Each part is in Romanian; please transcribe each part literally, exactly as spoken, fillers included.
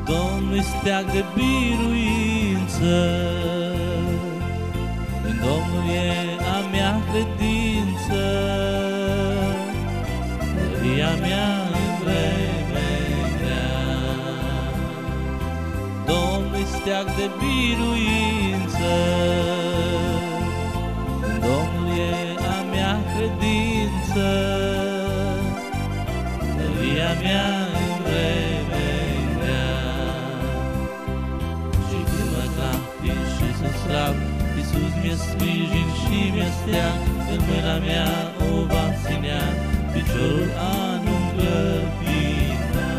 Domnul steag de biruință, în Domnul e a mea credință, tăria mea în vreme grea. Domnul steag de biruință, în Domnul e a mea credință, tăria mea în vreme grea. Și când mă clatin și sunt slab, Iisus mi-e sprijin și mi-e steag, în mâna mea o va ținea, piciorul a nu-mi clătina.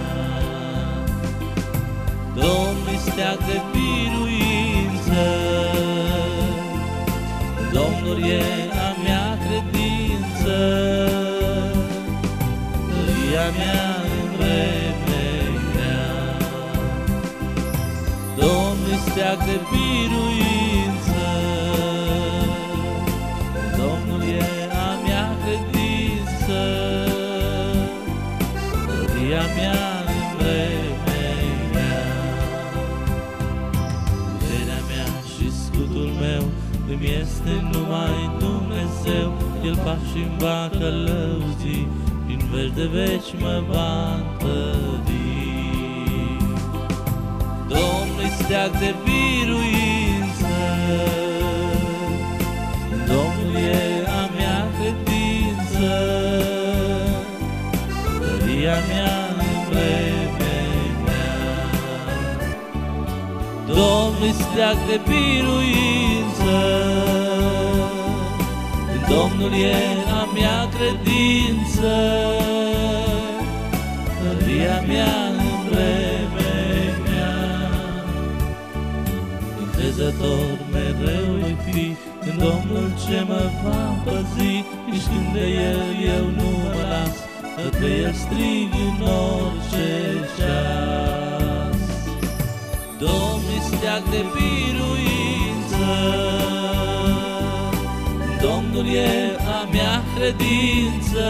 Domnul-i steag de biruință, Domnul e a mea credință, tăria mea în vreme grea. Domnul-i steag de biruință, Domnul e a mea credință, tăria mea în vreme grea. Puterea mea și scutul meu îmi este numai Dumnezeu, El pași-mi va călăuzi, din veci de veci mă va întări. Domnul-i steag de biruință, Domnul e a mea credință, tăria mea în vreme grea. Domnul-i steag de biruință, Domnul e a mea credință, tăria mea în vreme grea. Încrezător mereu voi fi în Domnul ce mă va păzi, nici când de El eu nu mă las, către El strig în orice ceas. Domnul-i steag de biruință, Domnul e a mea credință,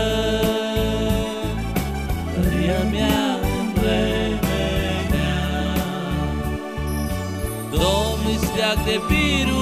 tăria mea în vreme grea. Domnul-i steag de biruință,